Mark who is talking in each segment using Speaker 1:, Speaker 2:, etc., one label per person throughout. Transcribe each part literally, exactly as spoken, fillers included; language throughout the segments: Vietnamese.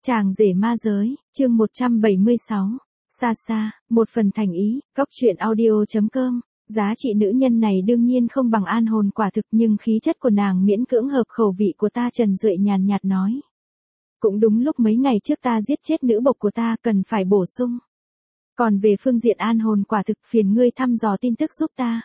Speaker 1: Chàng rể ma giới, chương một trăm bảy mươi sáu. Xa xa, một phần thành ý, góc truyện audio.com. Giá trị nữ nhân này đương nhiên không bằng an hồn quả thực, nhưng khí chất của nàng miễn cưỡng hợp khẩu vị của ta. Trần Duệ nhàn nhạt nói. Cũng đúng lúc mấy ngày trước ta giết chết nữ bộc của ta, cần phải bổ sung. Còn về phương diện an hồn quả thực, phiền ngươi thăm dò tin tức giúp ta.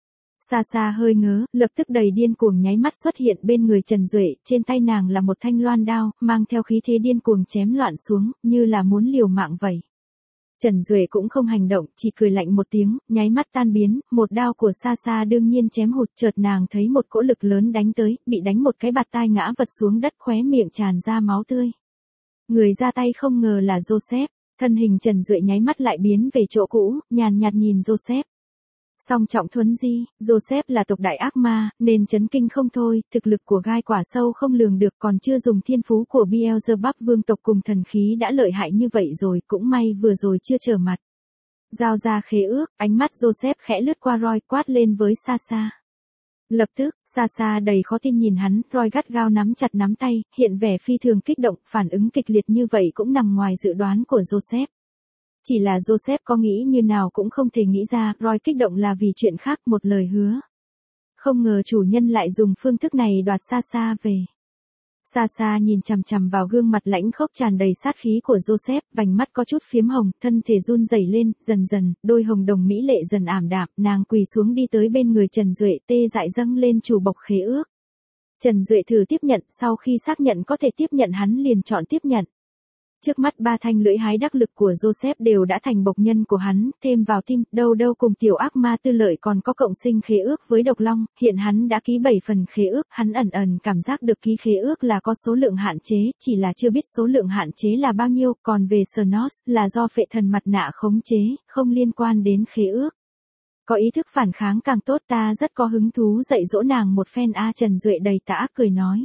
Speaker 1: Xa xa hơi ngớ, lập tức đầy điên cuồng nháy mắt xuất hiện bên người Trần Duệ, trên tay nàng là một thanh loan đao, mang theo khí thế điên cuồng chém loạn xuống, như là muốn liều mạng vậy. Trần Duệ cũng không hành động, chỉ cười lạnh một tiếng, nháy mắt tan biến, một đao của xa xa đương nhiên chém hụt. Chợt nàng thấy một cỗ lực lớn đánh tới, bị đánh một cái bạt tai ngã vật xuống đất, khóe miệng tràn ra máu tươi. Người ra tay không ngờ là Joseph, thân hình Trần Duệ nháy mắt lại biến về chỗ cũ, nhàn nhạt nhìn Joseph. Song trọng thuấn di, Joseph là tộc đại ác ma, nên chấn kinh không thôi, thực lực của gai quả sâu không lường được, còn chưa dùng thiên phú của Beelzebub vương tộc cùng thần khí đã lợi hại như vậy rồi, cũng may vừa rồi chưa trở mặt. Giao ra khế ước, ánh mắt Joseph khẽ lướt qua Roy, quát lên với xa xa. Lập tức, xa xa đầy khó tin nhìn hắn, Roy gắt gao nắm chặt nắm tay, hiện vẻ phi thường kích động, phản ứng kịch liệt như vậy cũng nằm ngoài dự đoán của Joseph. Chỉ là Joseph có nghĩ như nào cũng không thể nghĩ ra, Roy kích động là vì chuyện khác, một lời hứa. Không ngờ chủ nhân lại dùng phương thức này đoạt xa xa về. Xa xa nhìn chằm chằm vào gương mặt lãnh khốc tràn đầy sát khí của Joseph, vành mắt có chút phiếm hồng, thân thể run rẩy lên, dần dần, đôi hồng đồng mỹ lệ dần ảm đạm, nàng quỳ xuống đi tới bên người Trần Duệ, tê dại dâng lên chủ bộc khế ước. Trần Duệ thử tiếp nhận, sau khi xác nhận có thể tiếp nhận hắn liền chọn tiếp nhận. Trước mắt ba thanh lưỡi hái đắc lực của Joseph đều đã thành bộc nhân của hắn, thêm vào tim, đâu đâu cùng tiểu ác ma tư lợi còn có cộng sinh khế ước với độc long, hiện hắn đã ký bảy phần khế ước, hắn ẩn ẩn cảm giác được ký khế ước là có số lượng hạn chế, chỉ là chưa biết số lượng hạn chế là bao nhiêu, còn về Snos là do phệ thần mặt nạ khống chế, không liên quan đến khế ước. Có ý thức phản kháng càng tốt, ta rất có hứng thú dạy dỗ nàng một phen. A Trần Duệ đầy tà ác cười nói.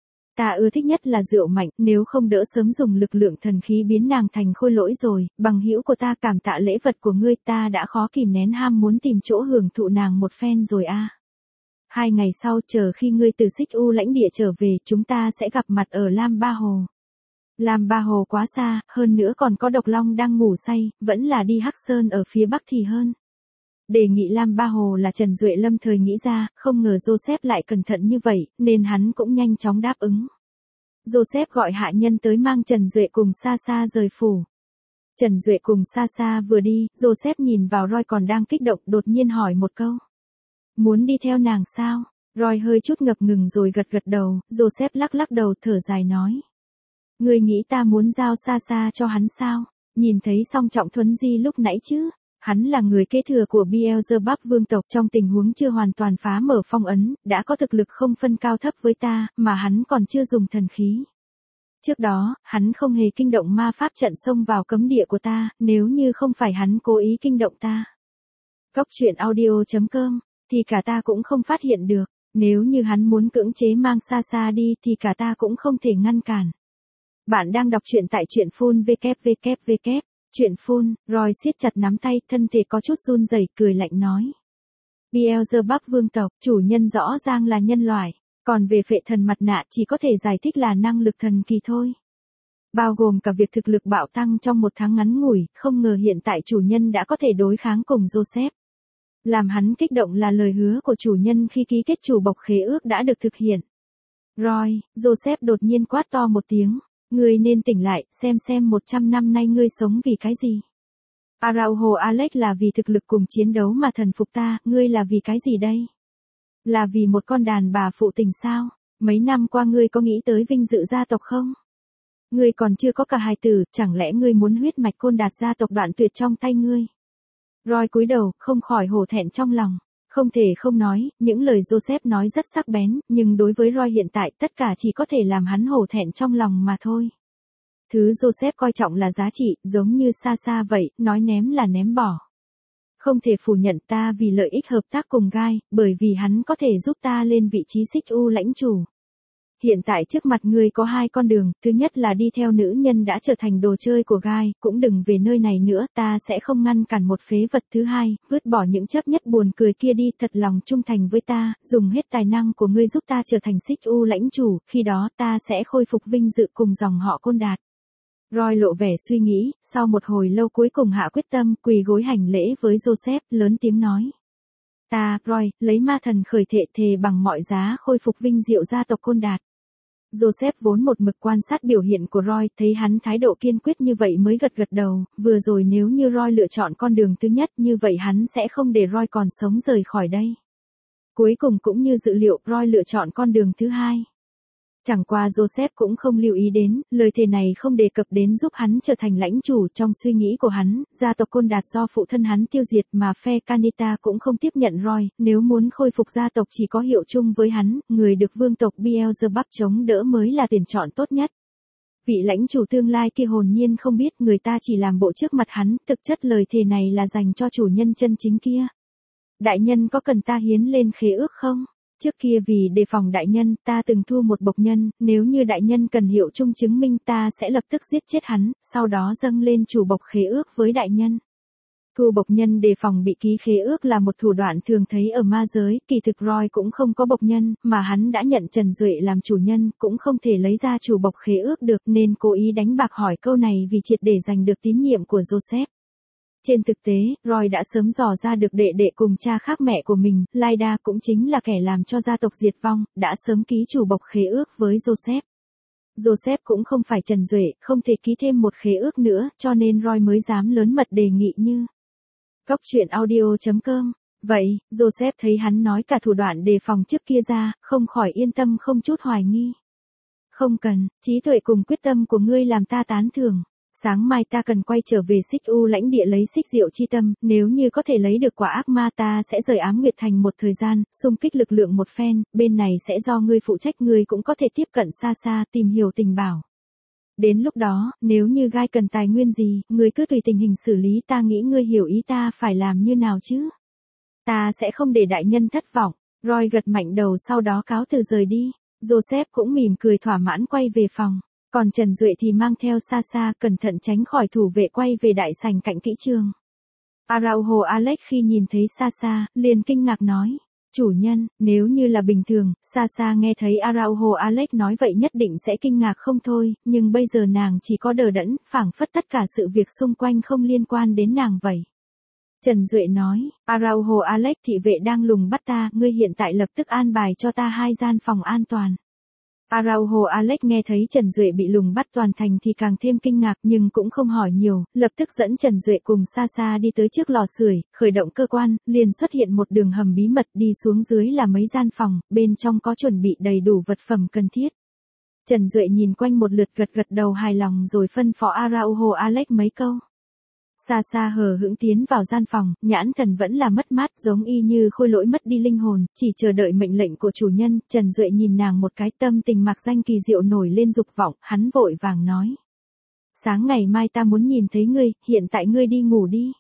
Speaker 1: Ta ưa thích nhất là rượu mạnh, nếu không đỡ sớm dùng lực lượng thần khí biến nàng thành khôi lỗi rồi, bằng hữu của ta cảm tạ lễ vật của ngươi, ta đã khó kìm nén ham muốn tìm chỗ hưởng thụ nàng một phen rồi a. À. Hai ngày sau, chờ khi ngươi từ Xích U lãnh địa trở về, chúng ta sẽ gặp mặt ở Lam Ba Hồ. Lam Ba Hồ quá xa, hơn nữa còn có độc long đang ngủ say, vẫn là đi Hắc Sơn ở phía bắc thì hơn. Đề nghị Lam Ba Hồ là Trần Duệ lâm thời nghĩ ra, không ngờ Joseph lại cẩn thận như vậy, nên hắn cũng nhanh chóng đáp ứng. Joseph gọi hạ nhân tới mang Trần Duệ cùng xa xa rời phủ. Trần Duệ cùng xa xa vừa đi, Joseph nhìn vào Roy còn đang kích động, đột nhiên hỏi một câu. Muốn đi theo nàng sao? Roy hơi chút ngập ngừng rồi gật gật đầu, Joseph lắc lắc đầu thở dài nói. Ngươi nghĩ ta muốn giao xa xa cho hắn sao? Nhìn thấy song trọng thuấn di lúc nãy chứ? Hắn là người kế thừa của Beelzebub vương tộc, trong tình huống chưa hoàn toàn phá mở phong ấn, đã có thực lực không phân cao thấp với ta, mà hắn còn chưa dùng thần khí. Trước đó, hắn không hề kinh động ma pháp trận xông vào cấm địa của ta, nếu như không phải hắn cố ý kinh động ta. Góc truyện audio.com, thì cả ta cũng không phát hiện được, nếu như hắn muốn cưỡng chế mang xa xa đi thì cả ta cũng không thể ngăn cản. Bạn đang đọc truyện tại truyện phun vê kép vê kép vê kép. Chuyện phun, Roy siết chặt nắm tay, thân thể có chút run rẩy, cười lạnh nói. Beelzebub vương tộc, chủ nhân rõ ràng là nhân loại, còn về phệ thần mặt nạ chỉ có thể giải thích là năng lực thần kỳ thôi. Bao gồm cả việc thực lực bạo tăng trong một tháng ngắn ngủi, không ngờ hiện tại chủ nhân đã có thể đối kháng cùng Joseph. Làm hắn kích động là lời hứa của chủ nhân khi ký kết chủ bộc khế ước đã được thực hiện. Roy, Joseph đột nhiên quát to một tiếng. Ngươi nên tỉnh lại, xem xem một trăm năm nay ngươi sống vì cái gì. Araujo Alex là vì thực lực cùng chiến đấu mà thần phục ta, ngươi là vì cái gì đây? Là vì một con đàn bà phụ tình sao? Mấy năm qua ngươi có nghĩ tới vinh dự gia tộc không? Ngươi còn chưa có cả hài tử, chẳng lẽ ngươi muốn huyết mạch côn đạt gia tộc đoạn tuyệt trong tay ngươi? Roy cúi đầu, không khỏi hổ thẹn trong lòng. Không thể không nói, những lời Joseph nói rất sắc bén, nhưng đối với Roy hiện tại tất cả chỉ có thể làm hắn hổ thẹn trong lòng mà thôi. Thứ Joseph coi trọng là giá trị, giống như xa xa vậy, nói ném là ném bỏ. Không thể phủ nhận ta vì lợi ích hợp tác cùng Gai, bởi vì hắn có thể giúp ta lên vị trí Xích U lãnh chủ. Hiện tại trước mặt ngươi có hai con đường, thứ nhất là đi theo nữ nhân đã trở thành đồ chơi của Gai, cũng đừng về nơi này nữa, ta sẽ không ngăn cản một phế vật. Thứ hai, vứt bỏ những chấp nhất buồn cười kia đi, thật lòng trung thành với ta, dùng hết tài năng của ngươi giúp ta trở thành Xích U lãnh chủ, khi đó ta sẽ khôi phục vinh dự cùng dòng họ Côn Đạt. Roy lộ vẻ suy nghĩ, sau một hồi lâu cuối cùng hạ quyết tâm, quỳ gối hành lễ với Joseph, lớn tiếng nói. Ta, Roy, lấy ma thần khởi thệ thề bằng mọi giá khôi phục vinh diệu gia tộc Côn Đạt. Joseph vốn một mực quan sát biểu hiện của Roy, thấy hắn thái độ kiên quyết như vậy mới gật gật đầu, vừa rồi nếu như Roy lựa chọn con đường thứ nhất như vậy hắn sẽ không để Roy còn sống rời khỏi đây. Cuối cùng cũng như dự liệu, Roy lựa chọn con đường thứ hai. Chẳng qua Joseph cũng không lưu ý đến, lời thề này không đề cập đến giúp hắn trở thành lãnh chủ. Trong suy nghĩ của hắn, gia tộc Côn Đạt do phụ thân hắn tiêu diệt mà phe Canita cũng không tiếp nhận Roy, nếu muốn khôi phục gia tộc chỉ có hiệu chung với hắn, người được vương tộc Beelzebub chống đỡ mới là tuyển chọn tốt nhất. Vị lãnh chủ tương lai kia hồn nhiên không biết người ta chỉ làm bộ trước mặt hắn, thực chất lời thề này là dành cho chủ nhân chân chính kia. Đại nhân có cần ta hiến lên khế ước không? Trước kia vì đề phòng đại nhân, ta từng thu một bộc nhân, nếu như đại nhân cần hiệu chung chứng minh ta sẽ lập tức giết chết hắn, sau đó dâng lên chủ bộc khế ước với đại nhân. Thu bộc nhân đề phòng bị ký khế ước là một thủ đoạn thường thấy ở ma giới, kỳ thực Roy cũng không có bộc nhân, mà hắn đã nhận Trần Duệ làm chủ nhân, cũng không thể lấy ra chủ bộc khế ước được nên cố ý đánh bạc hỏi câu này vì triệt để giành được tín nhiệm của Joseph. Trên thực tế, Roy đã sớm dò ra được đệ đệ cùng cha khác mẹ của mình, Lyda cũng chính là kẻ làm cho gia tộc diệt vong, đã sớm ký chủ bộc khế ước với Joseph. Joseph cũng không phải Trần Duệ, không thể ký thêm một khế ước nữa, cho nên Roy mới dám lớn mật đề nghị như. Góc truyện audio chấm com. Vậy, Joseph thấy hắn nói cả thủ đoạn đề phòng trước kia ra, không khỏi yên tâm không chút hoài nghi. Không cần, trí tuệ cùng quyết tâm của ngươi làm ta tán thưởng. Sáng mai ta cần quay trở về Xích U lãnh địa lấy xích diệu chi tâm, nếu như có thể lấy được quả ác ma ta sẽ rời Ám Nguyệt Thành một thời gian, xung kích lực lượng một phen, bên này sẽ do ngươi phụ trách, ngươi cũng có thể tiếp cận xa xa tìm hiểu tình bảo. Đến lúc đó, nếu như gai cần tài nguyên gì, ngươi cứ tùy tình hình xử lý, ta nghĩ ngươi hiểu ý ta phải làm như nào chứ. Ta sẽ không để đại nhân thất vọng. Roy gật mạnh đầu sau đó cáo từ rời đi. Joseph cũng mỉm cười thỏa mãn quay về phòng. Còn Trần Duệ thì mang theo xa xa, cẩn thận tránh khỏi thủ vệ quay về đại sảnh cạnh kỹ trường. Araujo Alex khi nhìn thấy xa xa, liền kinh ngạc nói. Chủ nhân, nếu như là bình thường, xa xa nghe thấy Araujo Alex nói vậy nhất định sẽ kinh ngạc không thôi, nhưng bây giờ nàng chỉ có đờ đẫn, phảng phất tất cả sự việc xung quanh không liên quan đến nàng vậy. Trần Duệ nói, Araujo Alex thị vệ đang lùng bắt ta, ngươi hiện tại lập tức an bài cho ta hai gian phòng an toàn. Araujo Alex nghe thấy Trần Duệ bị lùng bắt toàn thành thì càng thêm kinh ngạc nhưng cũng không hỏi nhiều, lập tức dẫn Trần Duệ cùng xa xa đi tới trước lò sưởi, khởi động cơ quan, liền xuất hiện một đường hầm bí mật, đi xuống dưới là mấy gian phòng, bên trong có chuẩn bị đầy đủ vật phẩm cần thiết. Trần Duệ nhìn quanh một lượt gật gật đầu hài lòng rồi phân phó Araujo Alex mấy câu. Xa xa hờ hững tiến vào gian phòng, nhãn thần vẫn là mất mát giống y như khôi lỗi mất đi linh hồn, chỉ chờ đợi mệnh lệnh của chủ nhân. Trần Duệ nhìn nàng một cái, tâm tình mạc danh kỳ diệu nổi lên dục vọng, hắn vội vàng nói. Sáng ngày mai ta muốn nhìn thấy ngươi, hiện tại ngươi đi ngủ đi.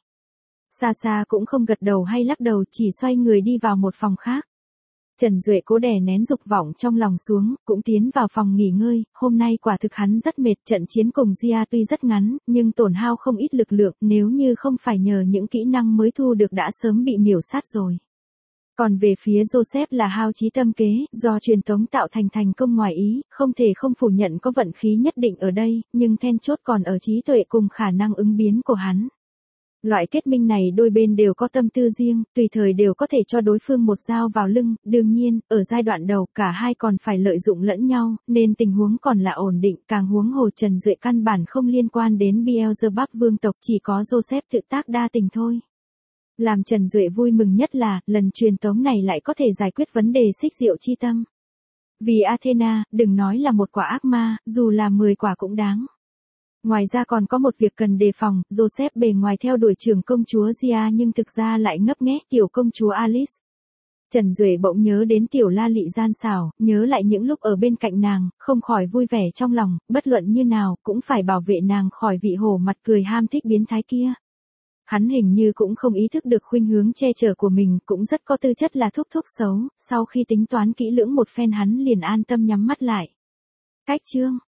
Speaker 1: Xa xa cũng không gật đầu hay lắc đầu, chỉ xoay người đi vào một phòng khác. Trần Duệ cố đè nén dục vọng trong lòng xuống, cũng tiến vào phòng nghỉ ngơi, hôm nay quả thực hắn rất mệt, trận chiến cùng Gia tuy rất ngắn, nhưng tổn hao không ít lực lượng, nếu như không phải nhờ những kỹ năng mới thu được đã sớm bị miểu sát rồi. Còn về phía Joseph là hao chí tâm kế, do truyền tống tạo thành thành công ngoài ý, không thể không phủ nhận có vận khí nhất định ở đây, nhưng then chốt còn ở trí tuệ cùng khả năng ứng biến của hắn. Loại kết minh này đôi bên đều có tâm tư riêng, tùy thời đều có thể cho đối phương một dao vào lưng, đương nhiên, ở giai đoạn đầu cả hai còn phải lợi dụng lẫn nhau, nên tình huống còn là ổn định, càng huống hồ Trần Duệ căn bản không liên quan đến Beelzebub vương tộc, chỉ có Joseph tự tác đa tình thôi. Làm Trần Duệ vui mừng nhất là, lần truyền tống này lại có thể giải quyết vấn đề xích diệu chi tâm. Vì Athena, đừng nói là một quả ác ma, dù là mười quả cũng đáng. Ngoài ra còn có một việc cần đề phòng, Joseph bề ngoài theo đuổi trưởng công chúa Gia nhưng thực ra lại ngấp nghé tiểu công chúa Alice. Trần Duệ bỗng nhớ đến tiểu la lị gian xảo, nhớ lại những lúc ở bên cạnh nàng, không khỏi vui vẻ trong lòng, bất luận như nào, cũng phải bảo vệ nàng khỏi vị hổ mặt cười ham thích biến thái kia. Hắn hình như cũng không ý thức được khuynh hướng che chở của mình, cũng rất có tư chất là thúc thúc xấu, sau khi tính toán kỹ lưỡng một phen hắn liền an tâm nhắm mắt lại. Cách chương